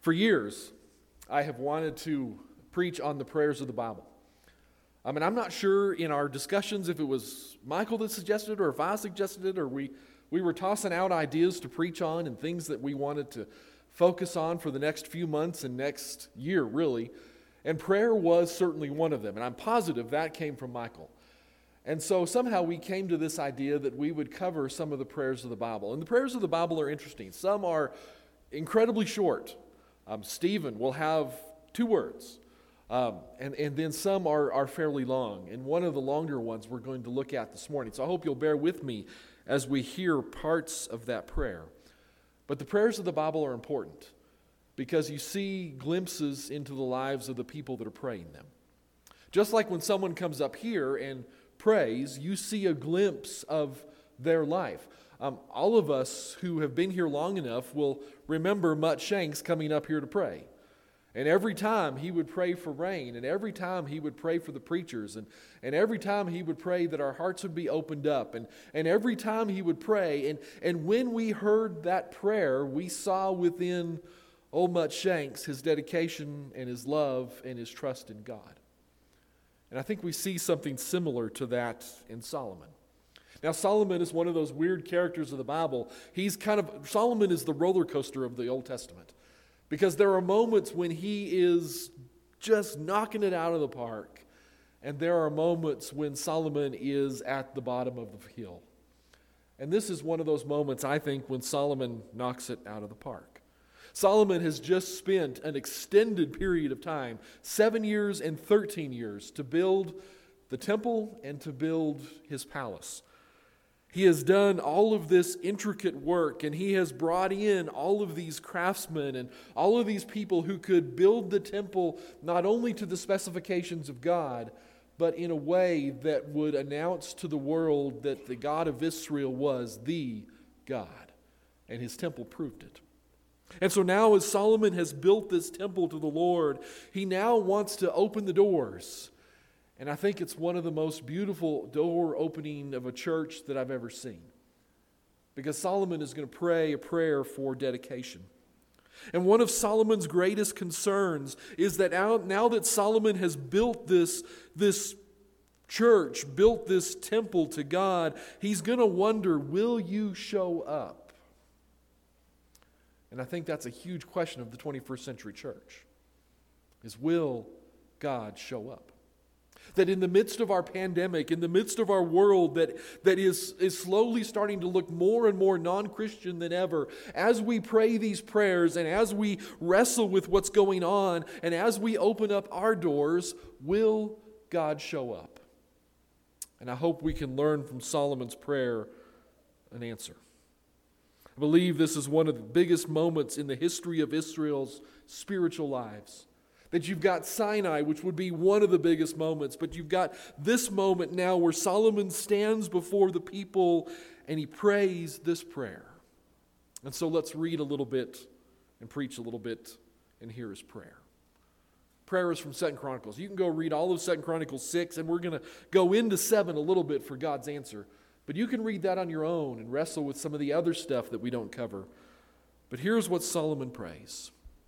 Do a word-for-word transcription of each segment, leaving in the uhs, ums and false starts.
For years, I have wanted to preach on the prayers of the Bible. I mean, I'm not sure in our discussions if it was Michael that suggested it or if I suggested it, or we, we were tossing out ideas to preach on and things that we wanted to focus on for the next few months and next year, really. And prayer was certainly one of them. And I'm positive that came from Michael. And so somehow we came to this idea that we would cover some of the prayers of the Bible. And the prayers of the Bible are interesting. Some are incredibly short. Um, Stephen will have two words. Um, and, and then some are, are fairly long. And one of the longer ones we're going to look at this morning. So I hope you'll bear with me as we hear parts of that prayer. But the prayers of the Bible are important because you see glimpses into the lives of the people that are praying them. Just like when someone comes up here and prays, you see a glimpse of their life. Um, all of us who have been here long enough will remember Mutt Shanks coming up here to pray. And every time he would pray for rain, and every time he would pray for the preachers, and, and every time he would pray that our hearts would be opened up, and, and every time he would pray, and, and when we heard that prayer, we saw within old Mutt Shanks his dedication and his love and his trust in God. And I think we see something similar to that in Solomon. Now, Solomon is one of those weird characters of the Bible. He's kind of, Solomon is the roller coaster of the Old Testament. Because there are moments when he is just knocking it out of the park. And there are moments when Solomon is at the bottom of the hill. And this is one of those moments, I think, when Solomon knocks it out of the park. Solomon has just spent an extended period of time, seven years and thirteen years, to build the temple and to build his palace. He has done all of this intricate work, and he has brought in all of these craftsmen and all of these people who could build the temple not only to the specifications of God, but in a way that would announce to the world that the God of Israel was the God, and his temple proved it. And so now as Solomon has built this temple to the Lord, he now wants to open the doors. And I think it's one of the most beautiful door opening of a church that I've ever seen. Because Solomon is going to pray a prayer for dedication. And one of Solomon's greatest concerns is that now, now that Solomon has built this, this church, built this temple to God, he's going to wonder, will you show up? And I think that's a huge question of the twenty-first century church, is will God show up? That in the midst of our pandemic, in the midst of our world that, that is, is slowly starting to look more and more non-Christian than ever, as we pray these prayers and as we wrestle with what's going on and as we open up our doors, will God show up? And I hope we can learn from Solomon's prayer an answer. I believe this is one of the biggest moments in the history of Israel's spiritual lives. That you've got Sinai, which would be one of the biggest moments, but you've got this moment now where Solomon stands before the people and he prays this prayer. And so let's read a little bit and preach a little bit and hear his prayer. Prayer is from Second Chronicles. You can go read all of Second Chronicles six, and we're going to go into seven a little bit for God's answer. But you can read that on your own and wrestle with some of the other stuff that we don't cover. But here's what Solomon prays.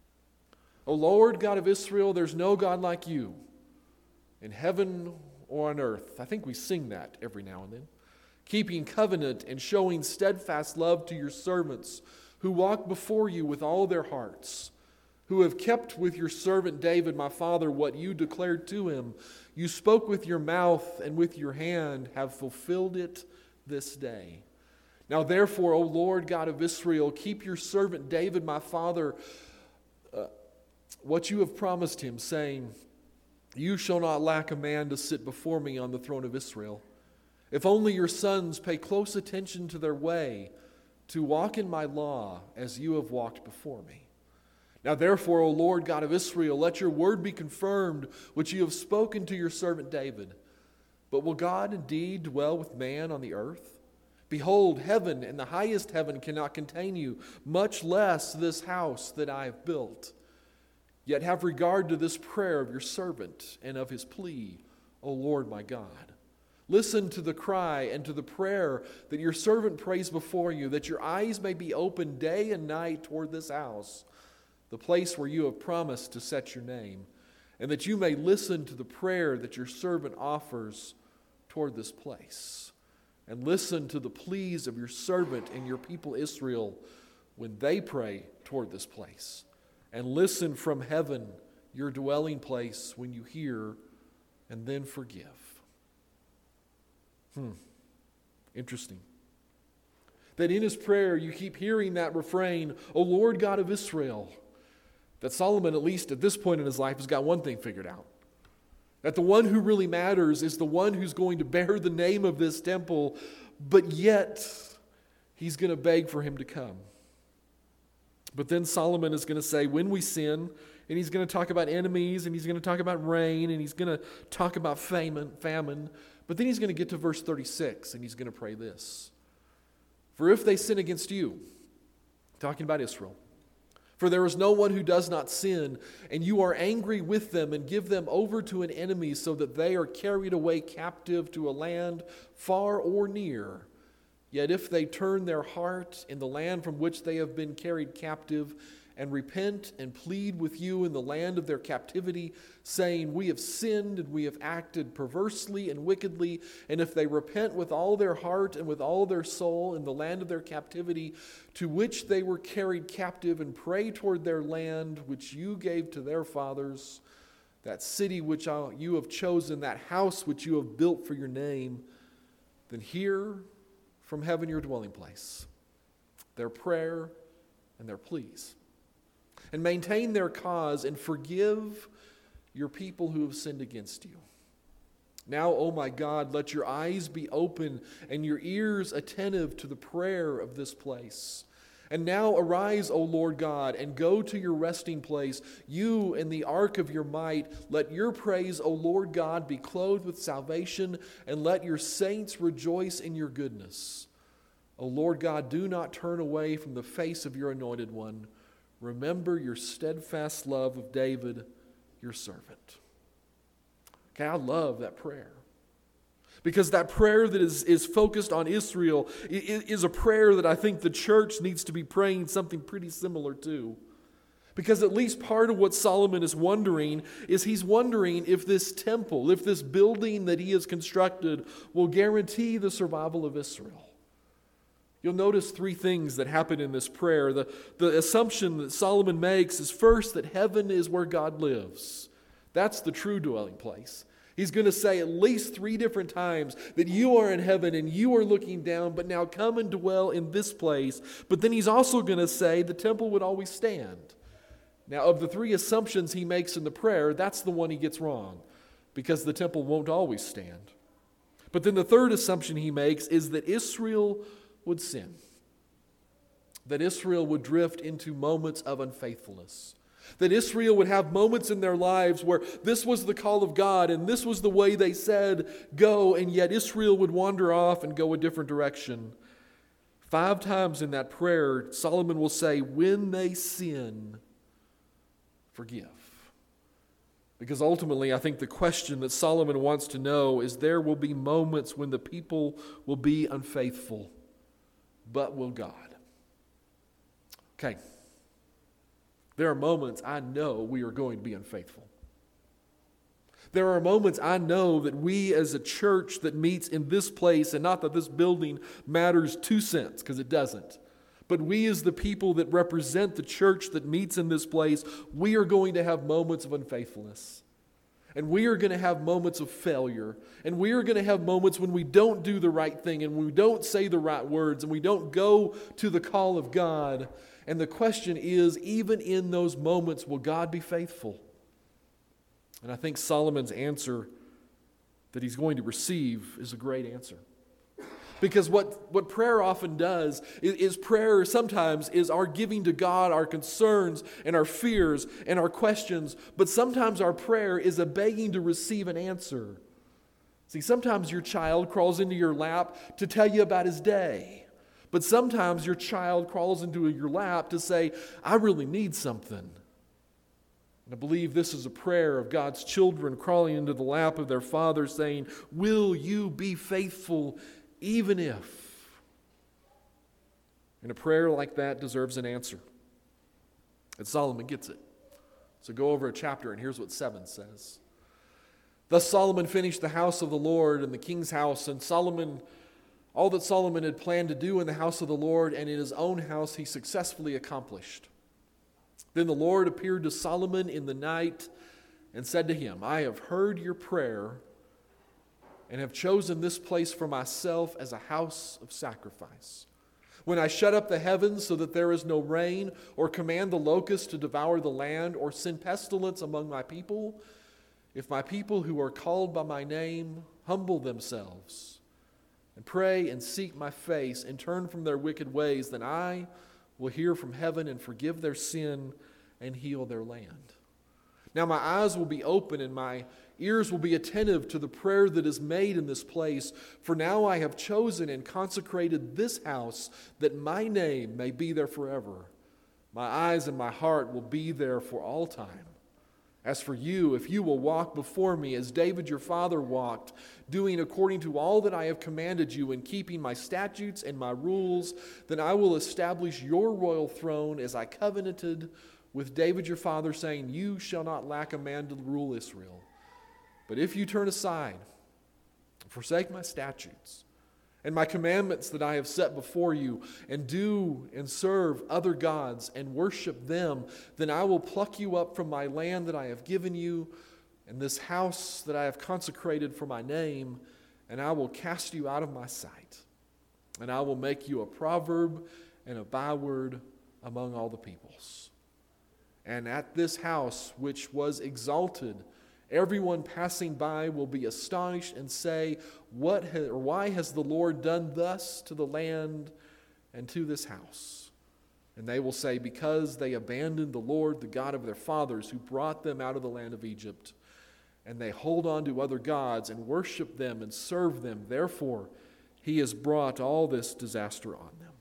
O Lord, God of Israel, there's no God like you in heaven or on earth. I think we sing that every now and then. Keeping covenant and showing steadfast love to your servants who walk before you with all their hearts, who have kept with your servant David, my father, what you declared to him. You spoke with your mouth and with your hand have fulfilled it this day. Now therefore, O Lord, God of Israel, keep your servant David, my father, uh, what you have promised him, saying, you shall not lack a man to sit before me on the throne of Israel. If only your sons pay close attention to their way, to walk in my law as you have walked before me. Now therefore, O Lord God of Israel, let your word be confirmed, which you have spoken to your servant David. But will God indeed dwell with man on the earth? Behold, heaven and the highest heaven cannot contain you, much less this house that I have built. Yet have regard to this prayer of your servant and of his plea, O Lord my God. Listen to the cry and to the prayer that your servant prays before you, that your eyes may be open day and night toward this house, the place where you have promised to set your name, and that you may listen to the prayer that your servant offers toward this place, and listen to the pleas of your servant and your people Israel when they pray toward this place, and listen from heaven, your dwelling place, when you hear, and then forgive. Hmm. Interesting. That in his prayer you keep hearing that refrain, O Lord God of Israel. That Solomon, at least at this point in his life, has got one thing figured out. That the one who really matters is the one who's going to bear the name of this temple, but yet he's going to beg for him to come. But then Solomon is going to say, when we sin, and he's going to talk about enemies, and he's going to talk about rain, and he's going to talk about famine, famine. But then he's going to get to verse thirty-six, and he's going to pray this. For if they sin against you, talking about Israel, for there is no one who does not sin, and you are angry with them and give them over to an enemy so that they are carried away captive to a land far or near. Yet if they turn their heart in the land from which they have been carried captive and repent and plead with you in the land of their captivity, saying, we have sinned and we have acted perversely and wickedly, and if they repent with all their heart and with all their soul in the land of their captivity, to which they were carried captive, and pray toward their land which you gave to their fathers, that city which you have chosen, that house which you have built for your name, then hear from heaven your dwelling place, their prayer and their pleas, and maintain their cause, and forgive your people who have sinned against you. Now, O my God, let your eyes be open and your ears attentive to the prayer of this place. And now arise, O Lord God, and go to your resting place, you and the ark of your might. Let your praise, O Lord God, be clothed with salvation, and let your saints rejoice in your goodness. O Lord God, do not turn away from the face of your anointed one. Remember your steadfast love of David, your servant. Okay, I love that prayer. Because that prayer that is, is focused on Israel is a prayer that I think the church needs to be praying something pretty similar to. Because at least part of what Solomon is wondering is he's wondering if this temple, if this building that he has constructed will guarantee the survival of Israel. You'll notice three things that happen in this prayer. The, the assumption that Solomon makes is first that heaven is where God lives. That's the true dwelling place. He's going to say at least three different times that you are in heaven and you are looking down, but now come and dwell in this place. But then he's also going to say the temple would always stand. Now, of the three assumptions he makes in the prayer, that's the one he gets wrong, because the temple won't always stand. But then the third assumption he makes is that Israel would sin, that Israel would drift into moments of unfaithfulness, that Israel would have moments in their lives where this was the call of God and this was the way they said go, and yet Israel would wander off and go a different direction. Five times in that prayer, Solomon will say, when they sin, forgive. Because ultimately, I think the question that Solomon wants to know is there will be moments when the people will be unfaithful. But will God? Okay. There are moments I know we are going to be unfaithful. There are moments I know that we as a church that meets in this place, and not that this building matters two cents, because it doesn't, but we as the people that represent the church that meets in this place, we are going to have moments of unfaithfulness. And we are going to have moments of failure. And we are going to have moments when we don't do the right thing and we don't say the right words and we don't go to the call of God. And the question is, even in those moments, will God be faithful? And I think Solomon's answer that he's going to receive is a great answer. Because what, what prayer often does is, is prayer sometimes is our giving to God our concerns and our fears and our questions, but sometimes our prayer is a begging to receive an answer. See, sometimes your child crawls into your lap to tell you about his day, but sometimes your child crawls into your lap to say, I really need something. And I believe this is a prayer of God's children crawling into the lap of their Father saying, will you be faithful even if? And a prayer like that deserves an answer. And Solomon gets it. So go over a chapter, and here's what seven says. Thus Solomon finished the house of the Lord and the king's house, and Solomon, all that Solomon had planned to do in the house of the Lord and in his own house, he successfully accomplished. Then the Lord appeared to Solomon in the night and said to him, I have heard your prayer and have chosen this place for myself as a house of sacrifice. When I shut up the heavens so that there is no rain, or command the locusts to devour the land, or send pestilence among my people, if my people who are called by my name humble themselves and pray and seek my face and turn from their wicked ways, then I will hear from heaven and forgive their sin and heal their land. Now my eyes will be open and my ears will be attentive to the prayer that is made in this place. For now I have chosen and consecrated this house that my name may be there forever. My eyes and my heart will be there for all time. As for you, if you will walk before me as David your father walked, doing according to all that I have commanded you and keeping my statutes and my rules, then I will establish your royal throne as I covenanted with David your father, saying, you shall not lack a man to rule Israel. But if you turn aside, forsake my statutes, and my commandments that I have set before you, and do and serve other gods and worship them, then I will pluck you up from my land that I have given you, and this house that I have consecrated for my name, and I will cast you out of my sight. And I will make you a proverb and a byword among all the peoples. And at this house which was exalted, everyone passing by will be astonished and say, "What ha- or why has the Lord done thus to the land and to this house?" And they will say, "Because they abandoned the Lord, the God of their fathers, who brought them out of the land of Egypt, and they hold on to other gods and worship them and serve them. Therefore, he has brought all this disaster on them."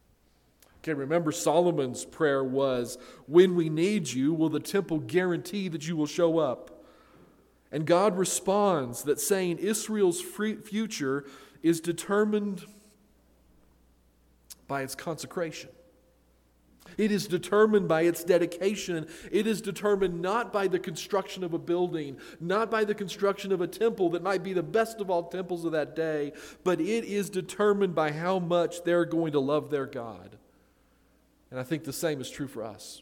Okay, remember Solomon's prayer was, "When we need you, will the temple guarantee that you will show up?" And God responds that saying Israel's future is determined by its consecration. It is determined by its dedication. It is determined not by the construction of a building, not by the construction of a temple that might be the best of all temples of that day, but it is determined by how much they're going to love their God. And I think the same is true for us.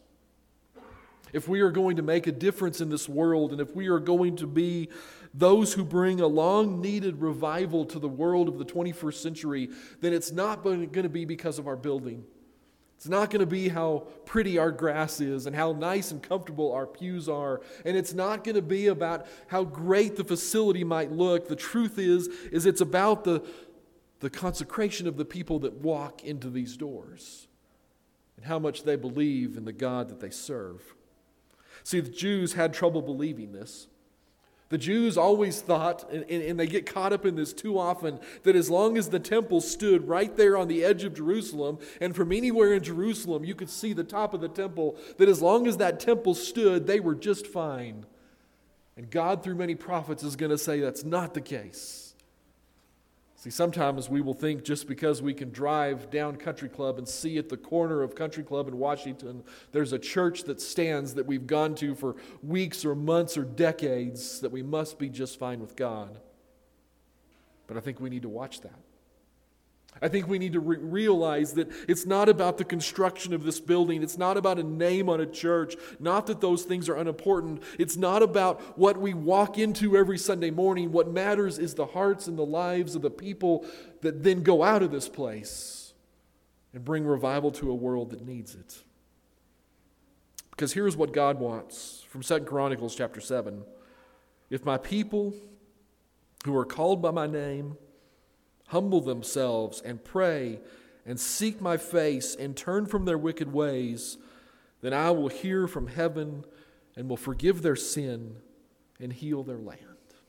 If we are going to make a difference in this world, and if we are going to be those who bring a long-needed revival to the world of the twenty-first century, then it's not going to be because of our building. It's not going to be how pretty our grass is and how nice and comfortable our pews are. And it's not going to be about how great the facility might look. The truth is, is it's about the, the consecration of the people that walk into these doors and how much they believe in the God that they serve. See, the Jews had trouble believing this. The Jews always thought, and, and they get caught up in this too often, that as long as the temple stood right there on the edge of Jerusalem, and from anywhere in Jerusalem you could see the top of the temple, that as long as that temple stood, they were just fine. And God, through many prophets, is going to say that's not the case. See, sometimes we will think just because we can drive down Country Club and see at the corner of Country Club in Washington, there's a church that stands that we've gone to for weeks or months or decades, that we must be just fine with God. But I think we need to watch that. I think we need to re- realize that it's not about the construction of this building. It's not about a name on a church. Not that those things are unimportant. It's not about what we walk into every Sunday morning. What matters is the hearts and the lives of the people that then go out of this place and bring revival to a world that needs it. Because here's what God wants from Second Chronicles chapter seven. "If my people who are called by my name humble themselves and pray and seek my face and turn from their wicked ways, then I will hear from heaven and will forgive their sin and heal their land."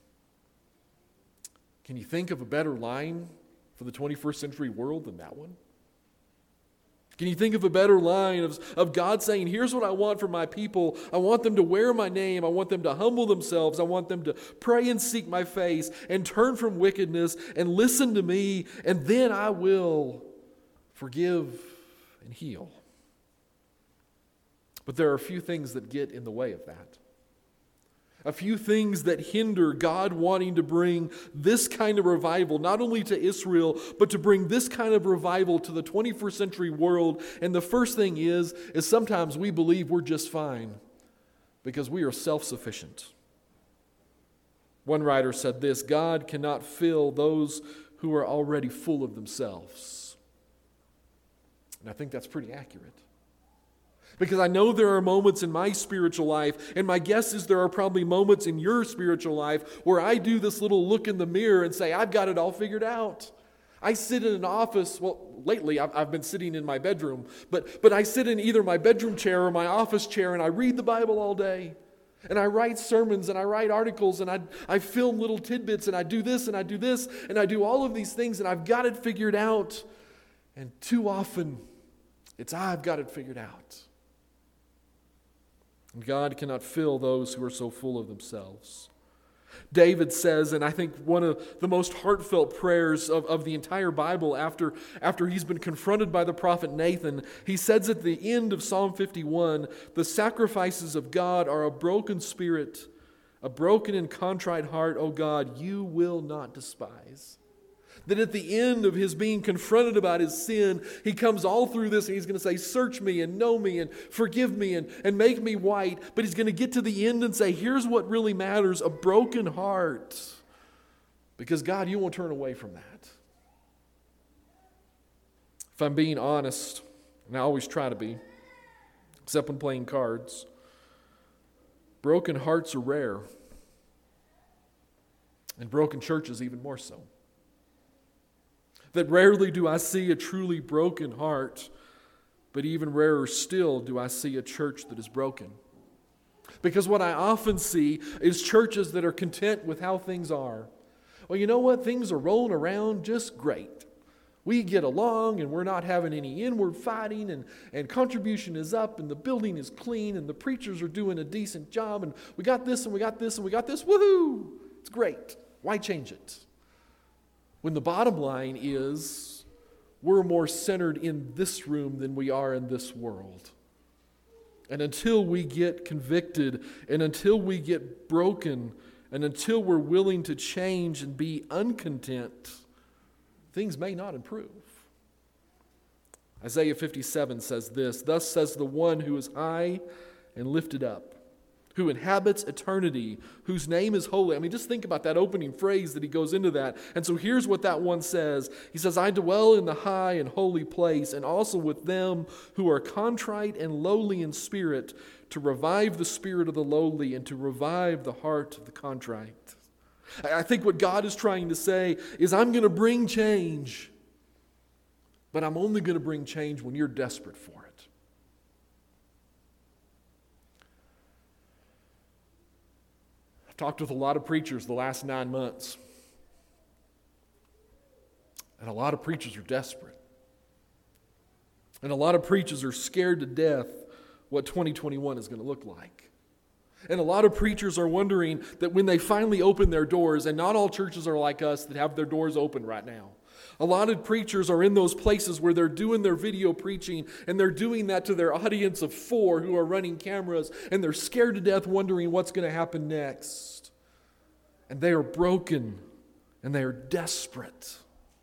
Can you think of a better line for the twenty-first century world than that one? Can you think of a better line of, of God saying, here's what I want for my people. I want them to wear my name. I want them to humble themselves. I want them to pray and seek my face and turn from wickedness and listen to me, and then I will forgive and heal. But there are a few things that get in the way of that. A few things that hinder God wanting to bring this kind of revival, not only to Israel, but to bring this kind of revival to the twenty-first century world. And the first thing is, is sometimes we believe we're just fine because we are self-sufficient. One writer said this: God cannot fill those who are already full of themselves. And I think that's pretty accurate. Because I know there are moments in my spiritual life, and my guess is there are probably moments in your spiritual life where I do this little look in the mirror and say, I've got it all figured out. I sit in an office, well, lately I've, I've been sitting in my bedroom, but, but I sit in either my bedroom chair or my office chair and I read the Bible all day. And I write sermons and I write articles and I, I film little tidbits and I do this and I do this and I do all of these things and I've got it figured out. And too often it's I've got it figured out. And God cannot fill those who are so full of themselves. David says, and I think one of the most heartfelt prayers of, of the entire Bible after, after he's been confronted by the prophet Nathan, he says at the end of Psalm fifty-one, the sacrifices of God are a broken spirit, a broken and contrite heart, O God, you will not despise. That at the end of his being confronted about his sin, he comes all through this and he's going to say, search me and know me and forgive me and, and make me white. But he's going to get to the end and say, here's what really matters, a broken heart. Because God, you won't turn away from that. If I'm being honest, and I always try to be, except when playing cards, broken hearts are rare. And broken churches even more so. That rarely do I see a truly broken heart, but even rarer still do I see a church that is broken. Because what I often see is churches that are content with how things are. Well, you know what? Things are rolling around just great. We get along and we're not having any inward fighting and, and contribution is up and the building is clean and the preachers are doing a decent job and we got this and we got this and we got this. Woohoo! It's great. Why change it? When the bottom line is, we're more centered in this room than we are in this world. And until we get convicted, and until we get broken, and until we're willing to change and be uncontent, things may not improve. Isaiah fifty-seven says this, thus says the one who is high and lifted up, who inhabits eternity, whose name is holy. I mean, just think about that opening phrase that he goes into that. And so here's what that one says. He says, I dwell in the high and holy place, and also with them who are contrite and lowly in spirit, to revive the spirit of the lowly and to revive the heart of the contrite. I think what God is trying to say is, I'm going to bring change, but I'm only going to bring change when you're desperate for it. I've talked with a lot of preachers the last nine months. And a lot of preachers are desperate. And a lot of preachers are scared to death what twenty twenty-one is going to look like. And a lot of preachers are wondering that when they finally open their doors, and not all churches are like us that have their doors open right now. A lot of preachers are in those places where they're doing their video preaching, and they're doing that to their audience of four who are running cameras, and they're scared to death wondering what's going to happen next. And they are broken, and they are desperate.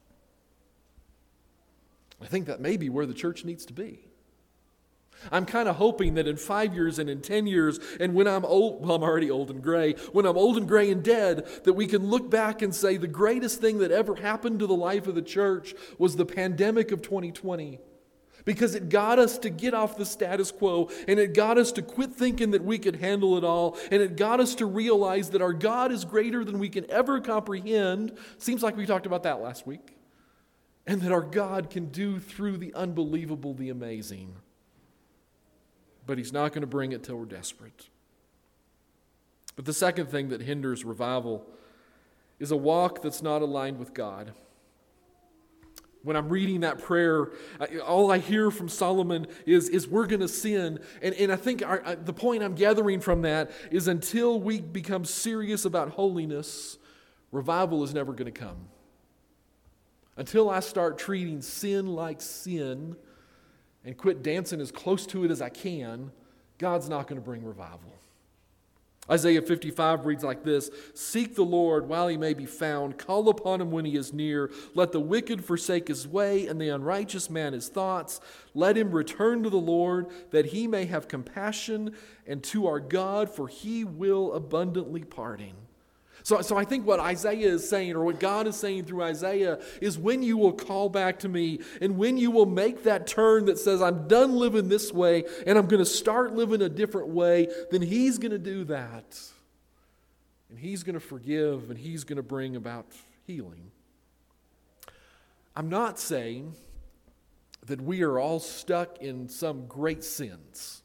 I think that may be where the church needs to be. I'm kind of hoping that in five years and in ten years, and when I'm old, well, I'm already old and gray, when I'm old and gray and dead, that we can look back and say the greatest thing that ever happened to the life of the church was the pandemic of twenty twenty. Because it got us to get off the status quo, and it got us to quit thinking that we could handle it all, and it got us to realize that our God is greater than we can ever comprehend. Seems like we talked about that last week. And that our God can do through the unbelievable the amazing. But He's not going to bring it till we're desperate. But the second thing that hinders revival is a walk that's not aligned with God. When I'm reading that prayer, all I hear from Solomon is, is we're going to sin. And, and I think our, the point I'm gathering from that is until we become serious about holiness, revival is never going to come. Until I start treating sin like sin and quit dancing as close to it as I can, God's not going to bring revival. Isaiah fifty-five reads like this: "Seek the Lord while he may be found. Call upon him when he is near. Let the wicked forsake his way, and the unrighteous man his thoughts. Let him return to the Lord, that he may have compassion, and to our God, for he will abundantly pardon." So, so I think what Isaiah is saying, or what God is saying through Isaiah, is when you will call back to me, and when you will make that turn that says, I'm done living this way, and I'm going to start living a different way, then he's going to do that. And he's going to forgive, and he's going to bring about healing. I'm not saying that we are all stuck in some great sins.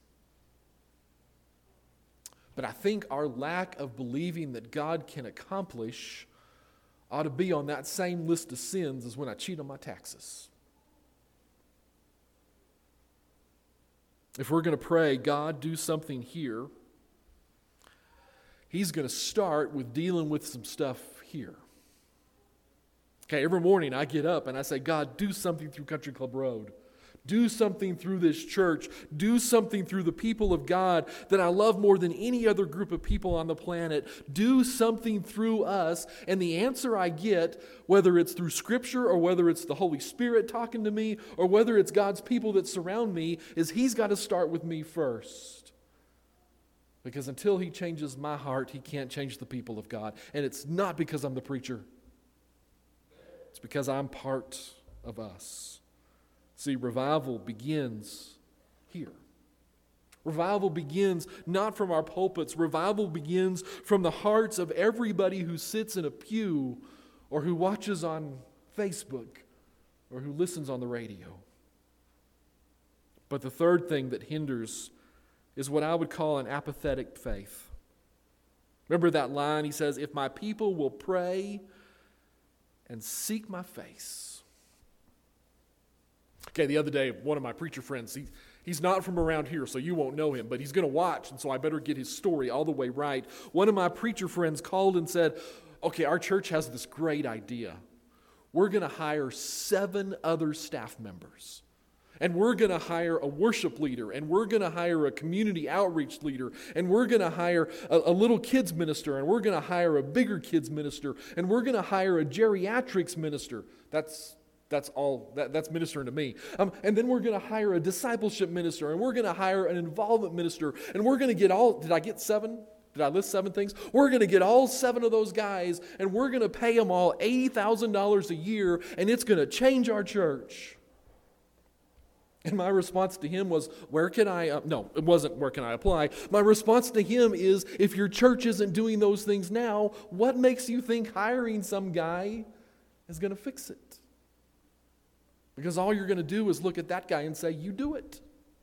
But I think our lack of believing that God can accomplish ought to be on that same list of sins as when I cheat on my taxes. If we're going to pray, God, do something here, he's going to start with dealing with some stuff here. Okay, every morning I get up and I say, God, do something through Country Club Road. Do something through this church. Do something through the people of God that I love more than any other group of people on the planet. Do something through us. And the answer I get, whether it's through Scripture or whether it's the Holy Spirit talking to me or whether it's God's people that surround me, is he's got to start with me first. Because until he changes my heart, he can't change the people of God. And it's not because I'm the preacher. It's because I'm part of us. See, revival begins here. Revival begins not from our pulpits. Revival begins from the hearts of everybody who sits in a pew or who watches on Facebook or who listens on the radio. But the third thing that hinders is what I would call an apathetic faith. Remember that line? He says, if my people will pray and seek my face. Okay, the other day, one of my preacher friends, he, he's not from around here, so you won't know him, but he's going to watch, and so I better get his story all the way right. One of my preacher friends called and said, okay, our church has this great idea. We're going to hire seven other staff members. And we're going to hire a worship leader, and we're going to hire a community outreach leader, and we're going to hire a, a little kids minister, and we're going to hire a bigger kids minister, and we're going to hire a geriatrics minister. That's That's all, that, that's ministering to me. Um, and then we're going to hire a discipleship minister, and we're going to hire an involvement minister, and we're going to get all, did I get seven? Did I list seven things? We're going to get all seven of those guys, and we're going to pay them all eighty thousand dollars a year, and it's going to change our church. And my response to him was, where can I, uh, no, it wasn't where can I apply. My response to him is, if your church isn't doing those things now, what makes you think hiring some guy is going to fix it? Because all you're going to do is look at that guy and say, you do it.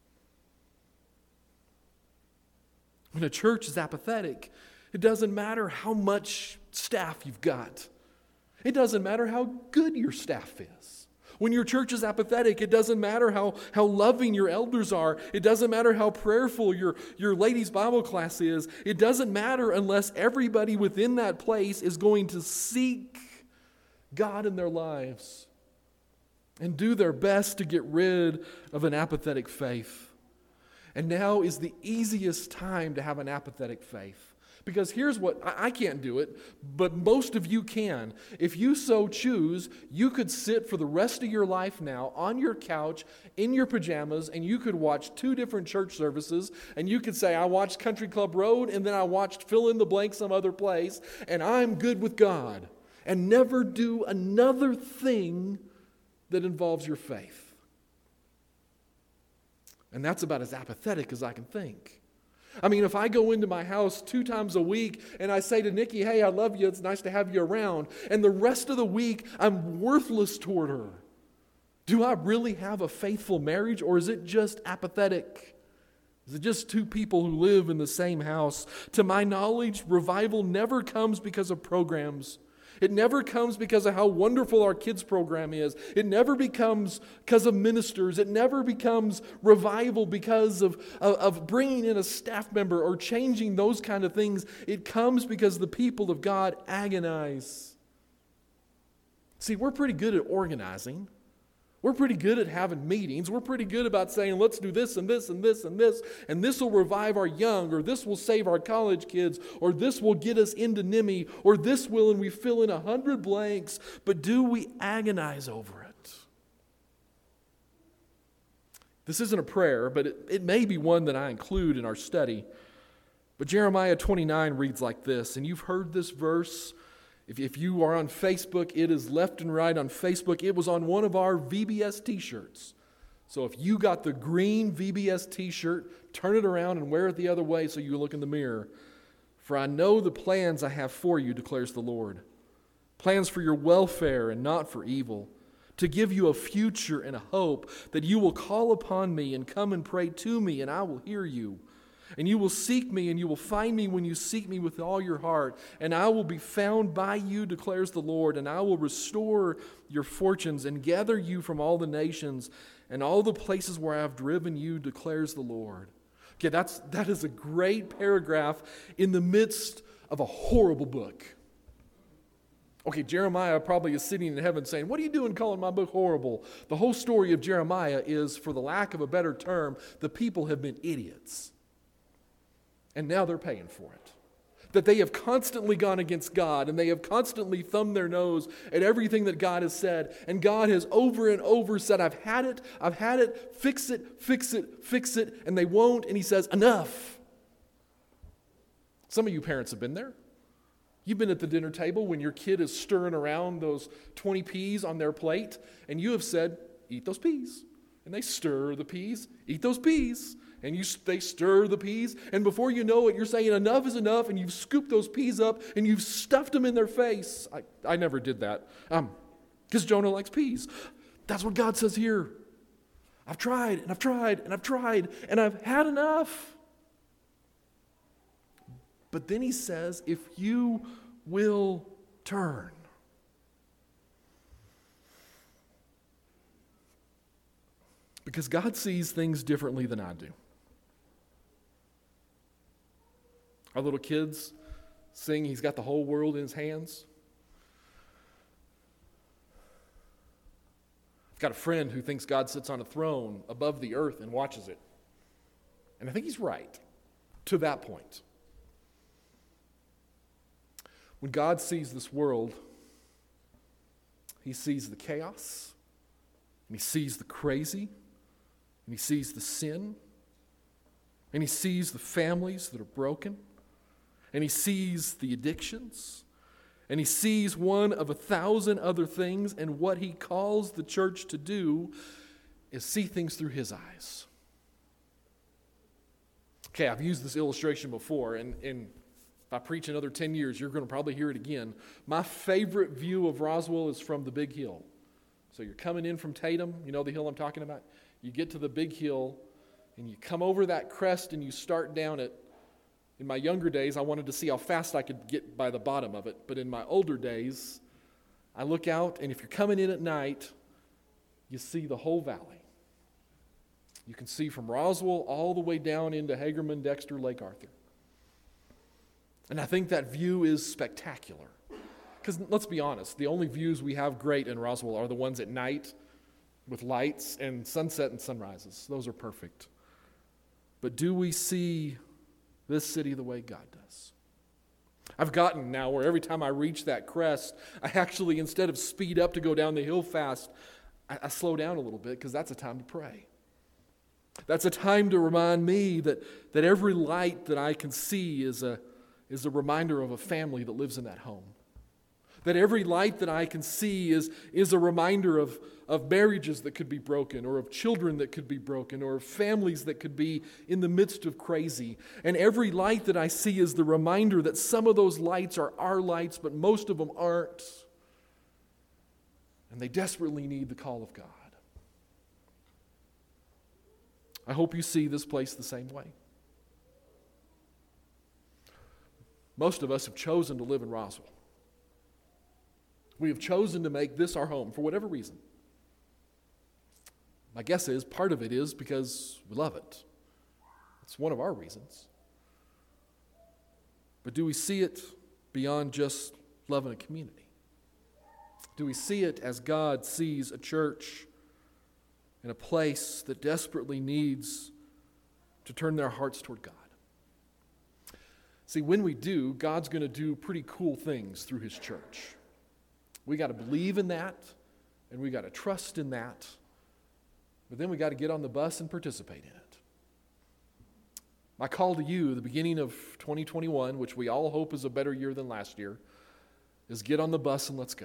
When a church is apathetic, it doesn't matter how much staff you've got. It doesn't matter how good your staff is. When your church is apathetic, it doesn't matter how, how loving your elders are. It doesn't matter how prayerful your, your ladies' Bible class is. It doesn't matter unless everybody within that place is going to seek God in their lives and do their best to get rid of an apathetic faith. And now is the easiest time to have an apathetic faith. Because here's what, I, I can't do it, but most of you can. If you so choose, you could sit for the rest of your life now on your couch, in your pajamas, and you could watch two different church services, and you could say, I watched Country Club Road, and then I watched fill in the blank some other place, and I'm good with God. And never do another thing that involves your faith. And that's about as apathetic as I can think. I mean, if I go into my house two times a week and I say to Nikki, hey, I love you, it's nice to have you around, and the rest of the week I'm worthless toward her, do I really have a faithful marriage, or is it just apathetic? Is it just two people who live in the same house? To my knowledge, revival never comes because of programs. It never comes because of how wonderful our kids program is. It never becomes because of ministers. It never becomes revival because of, of, of bringing in a staff member or changing those kind of things. It comes because the people of God agonize. See, we're pretty good at organizing. We're pretty good at having meetings. We're pretty good about saying, let's do this and this and this and this, and this will revive our young, or this will save our college kids, or this will get us into N M I, or this will, and we fill in a hundred blanks. But do we agonize over it? This isn't a prayer, but it, it may be one that I include in our study. But Jeremiah twenty-nine reads like this, and you've heard this verse. If, if you are on Facebook, it is left and right on Facebook. It was on one of our V B S t-shirts. So if you got the green V B S t-shirt, turn it around and wear it the other way so you look in the mirror. For I know the plans I have for you, declares the Lord. Plans for your welfare and not for evil, to give you a future and a hope, that you will call upon me and come and pray to me, and I will hear you. And you will seek me, and you will find me when you seek me with all your heart. And I will be found by you, declares the Lord. And I will restore your fortunes and gather you from all the nations and all the places where I have driven you, declares the Lord. Okay, that's, that is a great paragraph in the midst of a horrible book. Okay, Jeremiah probably is sitting in heaven saying, what are you doing calling my book horrible? The whole story of Jeremiah is, for the lack of a better term, the people have been idiots. And now they're paying for it. That they have constantly gone against God, and they have constantly thumbed their nose at everything that God has said. And God has over and over said, I've had it, I've had it, fix it, fix it, fix it. And they won't, and he says, enough. Some of you parents have been there. You've been at the dinner table when your kid is stirring around those twenty peas on their plate, and you have said, eat those peas. And they stir the peas, eat those peas. And you, they stir the peas, and before you know it, you're saying enough is enough, and you've scooped those peas up, and you've stuffed them in their face. I, I never did that, um, because Jonah likes peas. That's what God says here. I've tried, and I've tried, and I've tried, and I've had enough. But then he says, if you will turn. Because God sees things differently than I do. Our little kids sing, he's got the whole world in his hands. I've got a friend who thinks God sits on a throne above the earth and watches it. And I think he's right to that point. When God sees this world, he sees the chaos, and he sees the crazy, and he sees the sin, and he sees the families that are broken, and he sees the addictions, and he sees one of a thousand other things, and what he calls the church to do is see things through his eyes. Okay, I've used this illustration before, and, and if I preach another ten years, you're going to probably hear it again. My favorite view of Roswell is from the big hill. So you're coming in from Tatum, you know the hill I'm talking about? You get to the big hill, and you come over that crest, and you start down it. In my younger days, I wanted to see how fast I could get by the bottom of it. But in my older days, I look out, and if you're coming in at night, you see the whole valley. You can see from Roswell all the way down into Hagerman, Dexter, Lake Arthur. And I think that view is spectacular. Because let's be honest, the only views we have great in Roswell are the ones at night with lights and sunset and sunrises. Those are perfect. But do we see this city the way God does? I've gotten now where every time I reach that crest, I actually, instead of speed up to go down the hill fast, I, I slow down a little bit because that's a time to pray. That's a time to remind me that, that every light that I can see is a, is a reminder of a family that lives in that home. That every light that I can see is, is a reminder of, of marriages that could be broken, or of children that could be broken, or of families that could be in the midst of crazy. And every light that I see is the reminder that some of those lights are our lights, but most of them aren't. And they desperately need the call of God. I hope you see this place the same way. Most of us have chosen to live in Roswell. We have chosen to make this our home for whatever reason. My guess is part of it is because we love it. It's one of our reasons. But do we see it beyond just loving a community? Do we see it as God sees a church in a place that desperately needs to turn their hearts toward God. See, when we do, God's going to do pretty cool things through His church. We got to believe in that, and we got to trust in that, but then we got to get on the bus and participate in it. My call to you at the beginning of twenty twenty-one, which we all hope is a better year than last year, is get on the bus and let's go.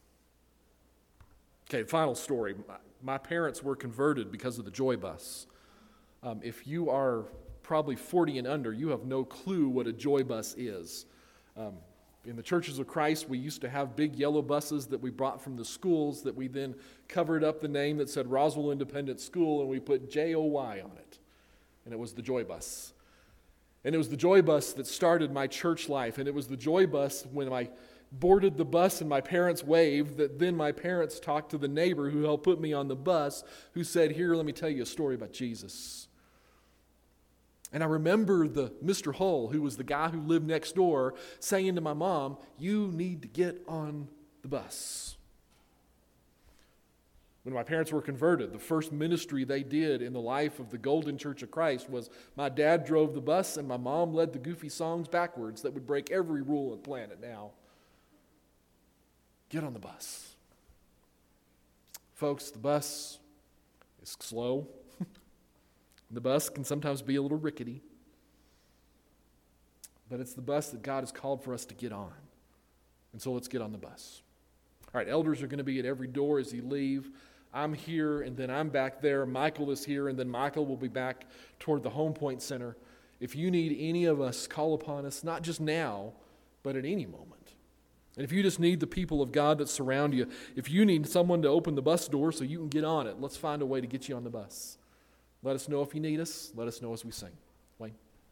Okay, final story. My parents were converted because of the Joy Bus. Um, if you are probably forty and under, you have no clue what a Joy Bus is. Um, in the Churches of Christ, we used to have big yellow buses that we brought from the schools that we then covered up the name that said Roswell Independent School, and we put J O Y on it. And it was the Joy Bus. And it was the Joy Bus that started my church life. And it was the Joy Bus when I boarded the bus and my parents waved that then my parents talked to the neighbor who helped put me on the bus, who said, "Here, let me tell you a story about Jesus." And I remember the Mister Hull, who was the guy who lived next door, saying to my mom, "You need to get on the bus." When my parents were converted, the first ministry they did in the life of the Golden Church of Christ was my dad drove the bus and my mom led the goofy songs backwards that would break every rule on planet now. Get on the bus. Folks, the bus is slow. The bus can sometimes be a little rickety. But it's the bus that God has called for us to get on. And so let's get on the bus. All right, elders are going to be at every door as you leave. I'm here, and then I'm back there. Michael is here, and then Michael will be back toward the Home Point Center. If you need any of us, call upon us, not just now, but at any moment. And if you just need the people of God that surround you, if you need someone to open the bus door so you can get on it, let's find a way to get you on the bus. Let us know if you need us. Let us know as we sing. Wayne.